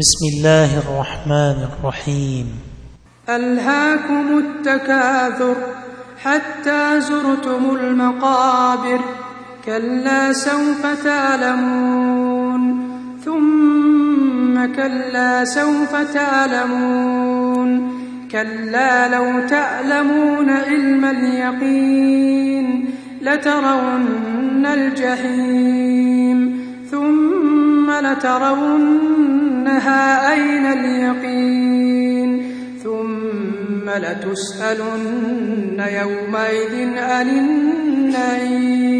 بسم الله الرحمن الرحيم. ألهاكم التكاثر حتى زرتم المقابر، كلا سوف تعلمون ثم كلا سوف تعلمون، كلا لو تعلمون علم اليقين لترون الجحيم ثم لترونها عين اليقين ثم لتسألن يومئذ عن النعيم.